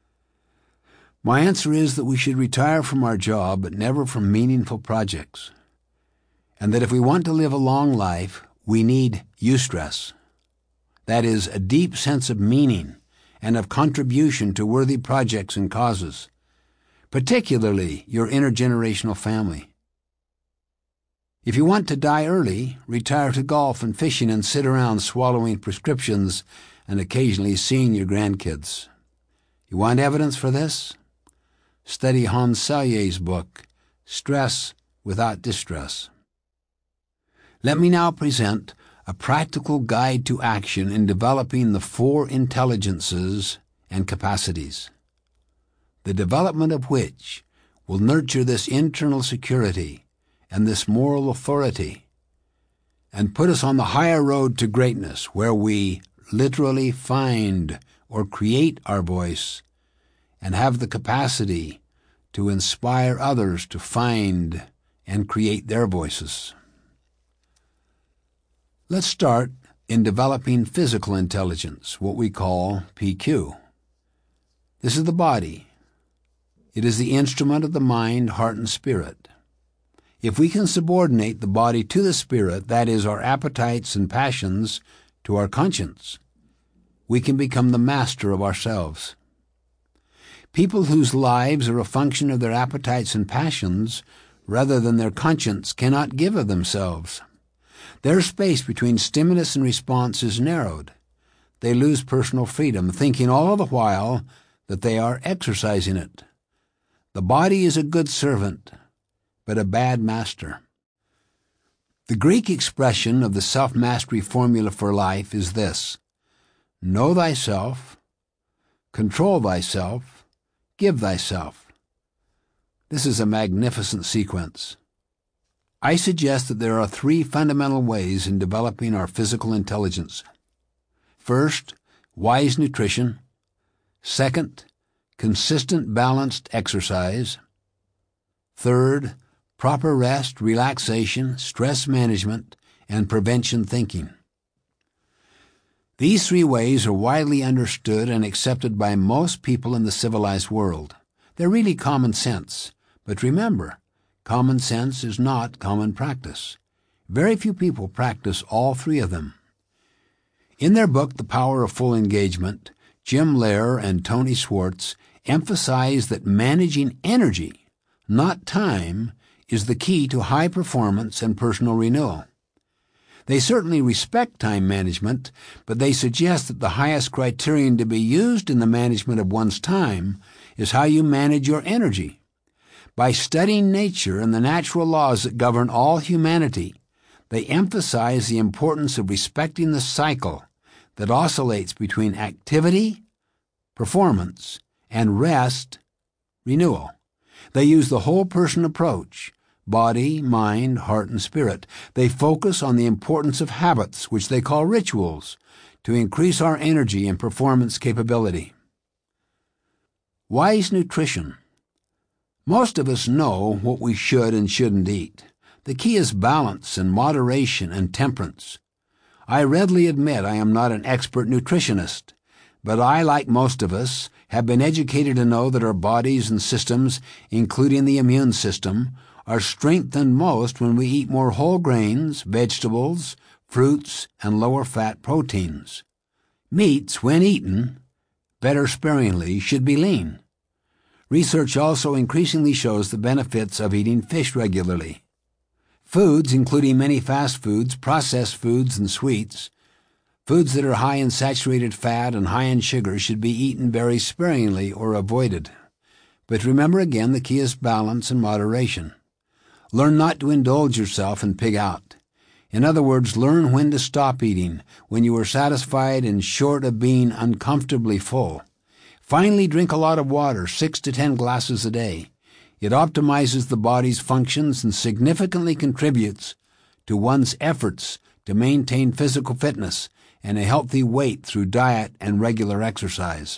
Speaker 1: My answer is that we should retire from our job, but never from meaningful projects, and that if we want to live a long life, we need eustress. That is, a deep sense of meaning and of contribution to worthy projects and causes, particularly your intergenerational family. If you want to die early, retire to golf and fishing and sit around swallowing prescriptions and occasionally seeing your grandkids. You want evidence for this? Study Hans Selye's book, Stress Without Distress. Let me now present a practical guide to action in developing the 4 intelligences and capacities, the development of which will nurture this internal security and this moral authority and put us on the higher road to greatness, where we literally find or create our voice and have the capacity to inspire others to find and create their voices. Let's start in developing physical intelligence, what we call PQ. This is the body. It is the instrument of the mind, heart, and spirit. If we can subordinate the body to the spirit, that is, our appetites and passions, to our conscience, we can become the master of ourselves. People whose lives are a function of their appetites and passions rather than their conscience cannot give of themselves. Their space between stimulus and response is narrowed. They lose personal freedom, thinking all the while that they are exercising it. The body is a good servant, but a bad master. The Greek expression of the self-mastery formula for life is this: know thyself, control thyself, give thyself. This is a magnificent sequence. I suggest that there are 3 fundamental ways in developing our physical intelligence. First, wise nutrition. Second, consistent, balanced exercise. Third, proper rest, relaxation, stress management, and prevention thinking. These 3 ways are widely understood and accepted by most people in the civilized world. They're really common sense. But remember, common sense is not common practice. Very few people practice all 3 of them. In their book, The Power of Full Engagement, Jim Loehr and Tony Schwartz emphasize that managing energy, not time, is the key to high performance and personal renewal. They certainly respect time management, but they suggest that the highest criterion to be used in the management of one's time is how you manage your energy. By studying nature and the natural laws that govern all humanity, they emphasize the importance of respecting the cycle that oscillates between activity, performance, and rest, renewal. They use the whole-person approach, body, mind, heart, and spirit. They focus on the importance of habits, which they call rituals, to increase our energy and performance capability. Wise nutrition. Most of us know what we should and shouldn't eat. The key is balance and moderation and temperance. I readily admit I am not an expert nutritionist, but I, like most of us, have been educated to know that our bodies and systems, including the immune system, are strengthened most when we eat more whole grains, vegetables, fruits, and lower-fat proteins. Meats, when eaten, better sparingly, should be lean. Research also increasingly shows the benefits of eating fish regularly. Foods, including many fast foods, processed foods, and sweets, foods that are high in saturated fat and high in sugar, should be eaten very sparingly or avoided. But remember again, the key is balance and moderation. Learn not to indulge yourself and pig out. In other words, learn when to stop eating, when you are satisfied and short of being uncomfortably full. Finally, drink a lot of water, 6 to 10 glasses a day. It optimizes the body's functions and significantly contributes to one's efforts to maintain physical fitness and a healthy weight through diet and regular exercise.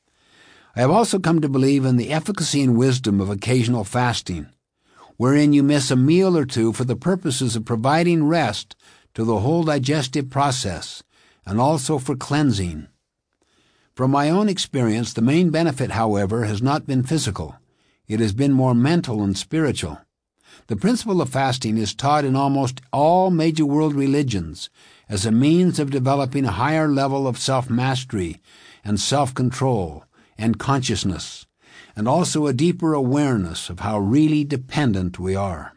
Speaker 1: I have also come to believe in the efficacy and wisdom of occasional fasting, wherein you miss a meal or two for the purposes of providing rest to the whole digestive process and also for cleansing. From my own experience, the main benefit, however, has not been physical. It has been more mental and spiritual. The principle of fasting is taught in almost all major world religions as a means of developing a higher level of self-mastery and self-control and consciousness, and also a deeper awareness of how really dependent we are.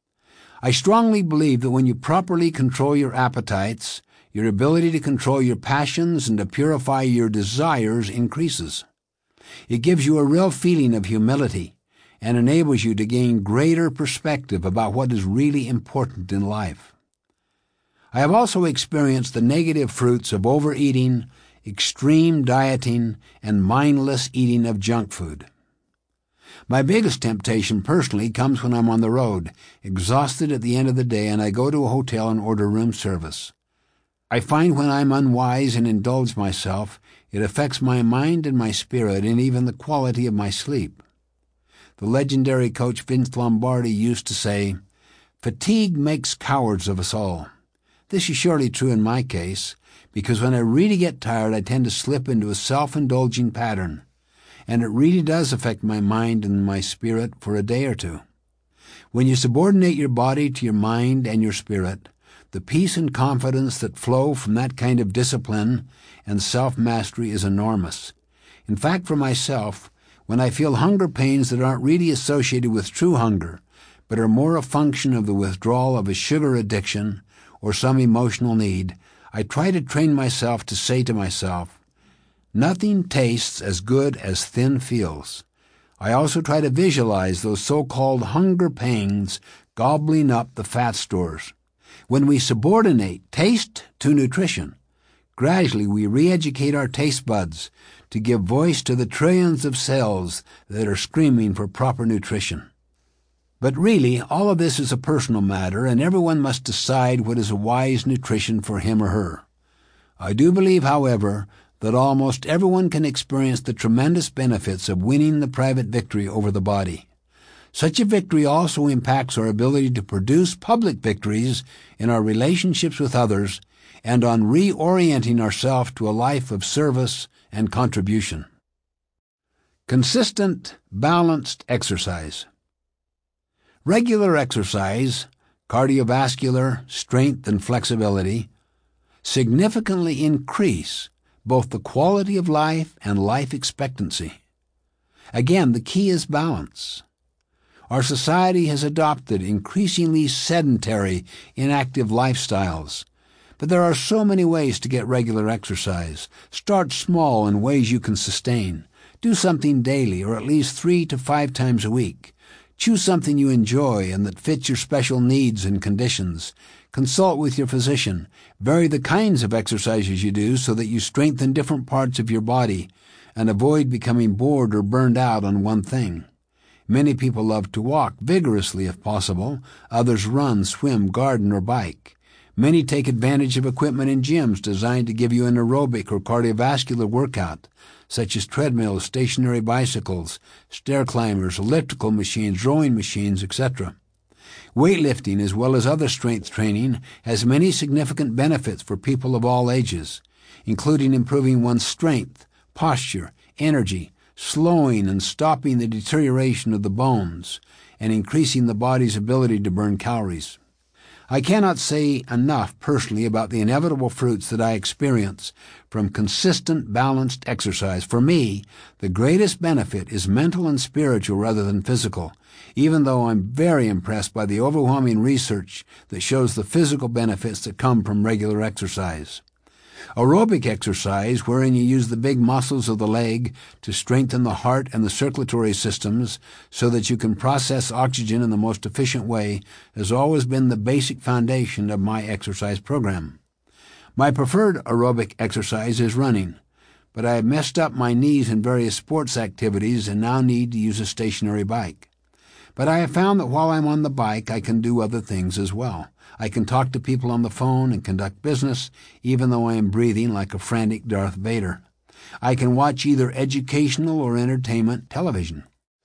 Speaker 1: I strongly believe that when you properly control your appetites, your ability to control your passions and to purify your desires increases. It gives you a real feeling of humility and enables you to gain greater perspective about what is really important in life. I have also experienced the negative fruits of overeating, extreme dieting, and mindless eating of junk food. My biggest temptation personally comes when I'm on the road, exhausted at the end of the day, and I go to a hotel and order room service. I find when I'm unwise and indulge myself, it affects my mind and my spirit and even the quality of my sleep. The legendary coach Vince Lombardi used to say, "Fatigue makes cowards of us all." This is surely true in my case, because when I really get tired, I tend to slip into a self-indulging pattern, and it really does affect my mind and my spirit for a day or two. When you subordinate your body to your mind and your spirit, the peace and confidence that flow from that kind of discipline and self-mastery is enormous. In fact, for myself, when I feel hunger pains that aren't really associated with true hunger, but are more a function of the withdrawal of a sugar addiction or some emotional need, I try to train myself to say to myself, "Nothing tastes as good as thin feels." I also try to visualize those so-called hunger pangs gobbling up the fat stores. When we subordinate taste to nutrition, gradually we re-educate our taste buds to give voice to the trillions of cells that are screaming for proper nutrition. But really, all of this is a personal matter, and everyone must decide what is a wise nutrition for him or her. I do believe, however, that almost everyone can experience the tremendous benefits of winning the private victory over the body. Such a victory also impacts our ability to produce public victories in our relationships with others and on reorienting ourselves to a life of service and contribution. Consistent, balanced exercise. Regular exercise, cardiovascular, strength, and flexibility significantly increase both the quality of life and life expectancy. Again, the key is balance. Our society has adopted increasingly sedentary, inactive lifestyles, but there are so many ways to get regular exercise. Start small in ways you can sustain. Do something daily, or at least 3 to 5 times a week. Choose something you enjoy and that fits your special needs and conditions. Consult with your physician. Vary the kinds of exercises you do so that you strengthen different parts of your body and avoid becoming bored or burned out on one thing. Many people love to walk vigorously if possible. Others run, swim, garden, or bike. Many take advantage of equipment in gyms designed to give you an aerobic or cardiovascular workout, such as treadmills, stationary bicycles, stair climbers, elliptical machines, rowing machines, etc. Weightlifting, as well as other strength training, has many significant benefits for people of all ages, including improving one's strength, posture, energy, slowing and stopping the deterioration of the bones, and increasing the body's ability to burn calories. I cannot say enough personally about the inevitable fruits that I experience from consistent, balanced exercise. For me, the greatest benefit is mental and spiritual rather than physical, even though I'm very impressed by the overwhelming research that shows the physical benefits that come from regular exercise. Aerobic exercise, wherein you use the big muscles of the leg to strengthen the heart and the circulatory systems so that you can process oxygen in the most efficient way, has always been the basic foundation of my exercise program. My preferred aerobic exercise is running, but I have messed up my knees in various sports activities and now need to use a stationary bike. But I have found that while I'm on the bike, I can do other things as well. I can talk to people on the phone and conduct business, even though I am breathing like a frantic Darth Vader. I can watch either educational or entertainment television.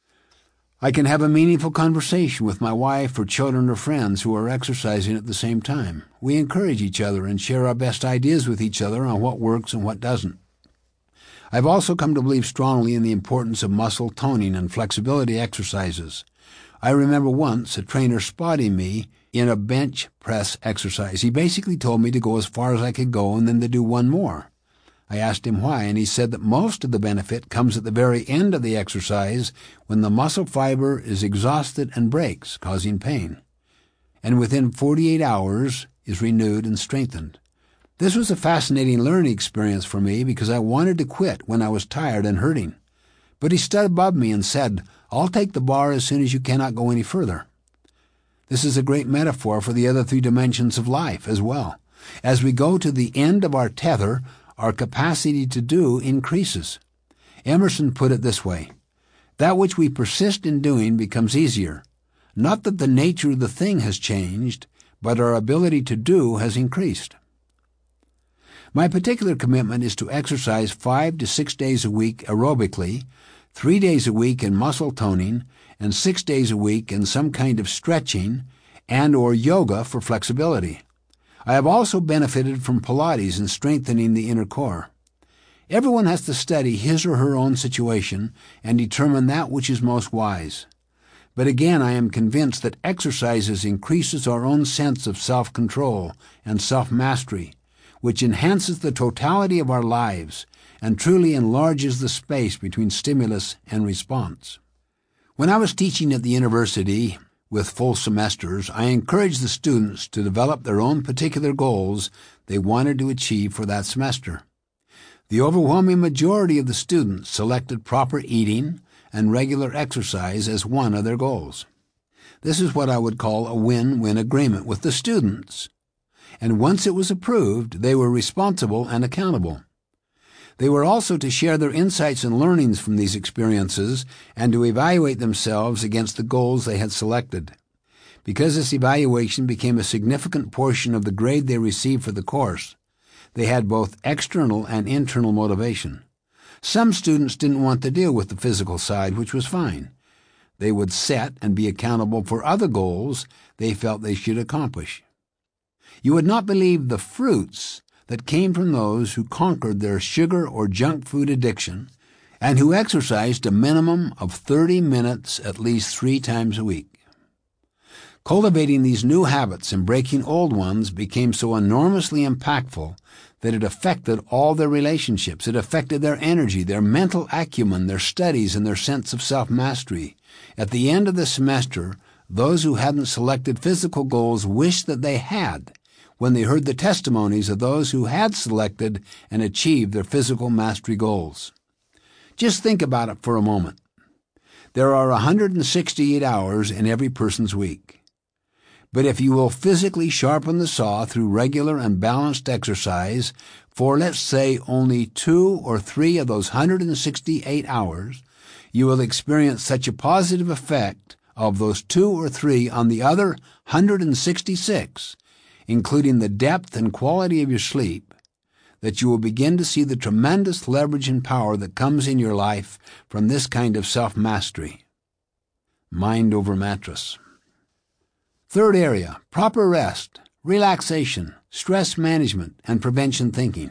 Speaker 1: I can have a meaningful conversation with my wife or children or friends who are exercising at the same time. We encourage each other and share our best ideas with each other on what works and what doesn't. I've also come to believe strongly in the importance of muscle toning and flexibility exercises. I remember once a trainer spotting me in a bench press exercise. He basically told me to go as far as I could go and then to do one more. I asked him why, and he said that most of the benefit comes at the very end of the exercise when the muscle fiber is exhausted and breaks, causing pain, and within 48 hours is renewed and strengthened. This was a fascinating learning experience for me because I wanted to quit when I was tired and hurting. But he stood above me and said, "I'll take the bar as soon as you cannot go any further." This is a great metaphor for the other 3 dimensions of life as well. As we go to the end of our tether, our capacity to do increases. Emerson put it this way: That which we persist in doing becomes easier. Not that the nature of the thing has changed, but our ability to do has increased. My particular commitment is to exercise 5 to 6 days a week aerobically, 3 days a week in muscle toning, and 6 days a week in some kind of stretching and or yoga for flexibility. I have also benefited from Pilates in strengthening the inner core. Everyone has to study his or her own situation and determine that which is most wise. But again, I am convinced that exercise increases our own sense of self-control and self-mastery, which enhances the totality of our lives and truly enlarges the space between stimulus and response. When I was teaching at the university with full semesters, I encouraged the students to develop their own particular goals they wanted to achieve for that semester. The overwhelming majority of the students selected proper eating and regular exercise as one of their goals. This is what I would call a win-win agreement with the students. And once it was approved, they were responsible and accountable. They were also to share their insights and learnings from these experiences and to evaluate themselves against the goals they had selected. Because this evaluation became a significant portion of the grade they received for the course, they had both external and internal motivation. Some students didn't want to deal with the physical side, which was fine. They would set and be accountable for other goals they felt they should accomplish. You would not believe the fruits that came from those who conquered their sugar or junk food addiction and who exercised a minimum of 30 minutes at least 3 times a week. Cultivating these new habits and breaking old ones became so enormously impactful that it affected all their relationships. It affected their energy, their mental acumen, their studies, and their sense of self-mastery. At the end of the semester, those who hadn't selected physical goals wished that they had when they heard the testimonies of those who had selected and achieved their physical mastery goals. Just think about it for a moment. There are 168 hours in every person's week. But if you will physically sharpen the saw through regular and balanced exercise for, let's say, only 2 or 3 of those 168 hours, you will experience such a positive effect of those 2 or 3 on the other 166, including the depth and quality of your sleep, that you will begin to see the tremendous leverage and power that comes in your life from this kind of self-mastery. Mind over mattress. Third area, proper rest, relaxation, stress management, and prevention thinking.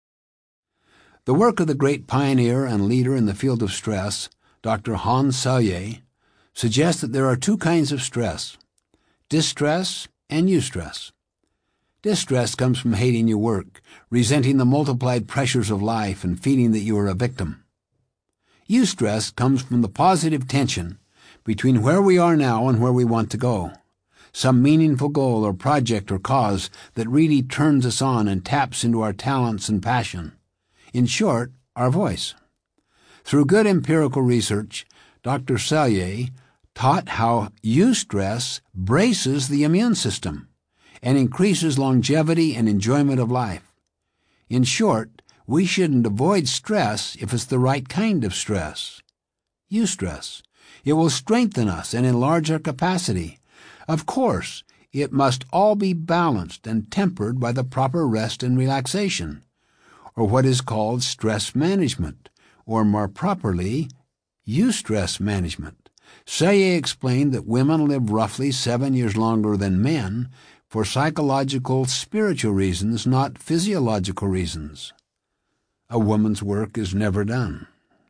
Speaker 1: The work of the great pioneer and leader in the field of stress, Dr. Hans Selye, suggests that there are 2 kinds of stress, distress and eustress. Distress comes from hating your work, resenting the multiplied pressures of life, and feeling that you are a victim. Eustress comes from the positive tension between where we are now and where we want to go. Some meaningful goal or project or cause that really turns us on and taps into our talents and passion. In short, our voice. Through good empirical research, Dr. Selye taught how eustress braces the immune system and increases longevity and enjoyment of life. In short, we shouldn't avoid stress if it's the right kind of stress. Eustress. It will strengthen us and enlarge our capacity. Of course, it must all be balanced and tempered by the proper rest and relaxation, or what is called stress management, or more properly, eustress management. Selye explained that women live roughly 7 years longer than men for psychological, spiritual reasons, not physiological reasons. A woman's work is never done.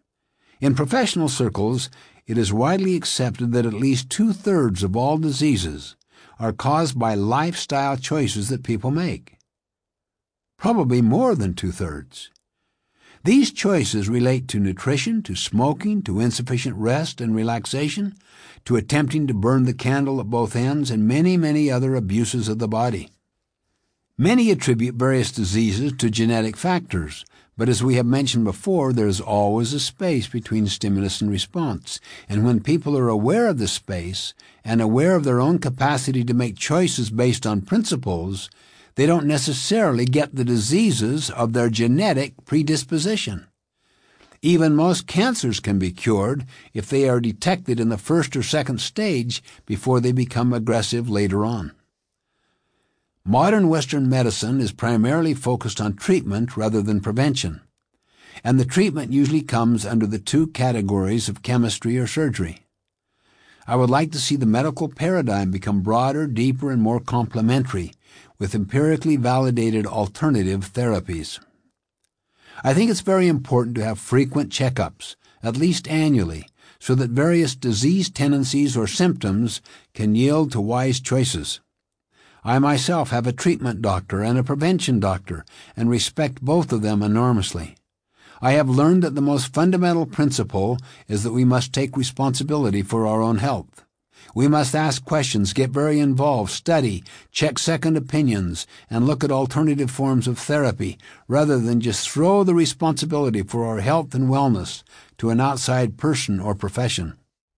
Speaker 1: In professional circles, it is widely accepted that at least 2/3 of all diseases are caused by lifestyle choices that people make. Probably more than 2/3. These choices relate to nutrition, to smoking, to insufficient rest and relaxation, to attempting to burn the candle at both ends, and many, many other abuses of the body. Many attribute various diseases to genetic factors, but as we have mentioned before, there is always a space between stimulus and response, and when people are aware of this space and aware of their own capacity to make choices based on principles, they don't necessarily get the diseases of their genetic predisposition. Even most cancers can be cured if they are detected in the first or second stage before they become aggressive later on. Modern Western medicine is primarily focused on treatment rather than prevention, and the treatment usually comes under the two categories of chemistry or surgery. I would like to see the medical paradigm become broader, deeper, and more complementary, with empirically validated alternative therapies. I think it's very important to have frequent checkups, at least annually, so that various disease tendencies or symptoms can yield to wise choices. I myself have a treatment doctor and a prevention doctor, and respect both of them enormously. I have learned that the most fundamental principle is that we must take responsibility for our own health. We must ask questions, get very involved, study, check second opinions, and look at alternative forms of therapy, rather than just throw the responsibility for our health and wellness to an outside person or profession.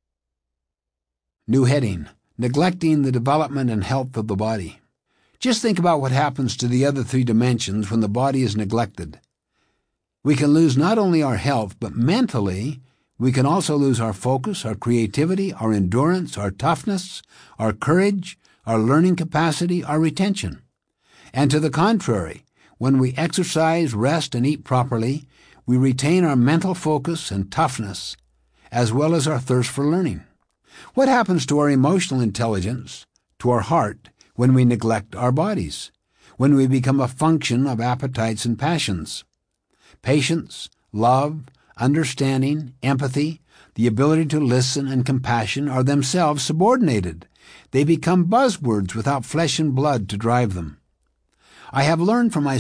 Speaker 1: New heading: Neglecting the development and health of the body. Just think about what happens to the other three dimensions when the body is neglected. We can lose not only our health, but mentally, we can also lose our focus, our creativity, our endurance, our toughness, our courage, our learning capacity, our retention. And to the contrary, when we exercise, rest, and eat properly, we retain our mental focus and toughness, as well as our thirst for learning. What happens to our emotional intelligence, to our heart, when we neglect our bodies, when we become a function of appetites and passions? Patience, love, understanding, empathy, the ability to listen, and compassion are themselves subordinated. They become buzzwords without flesh and blood to drive them. I have learned from my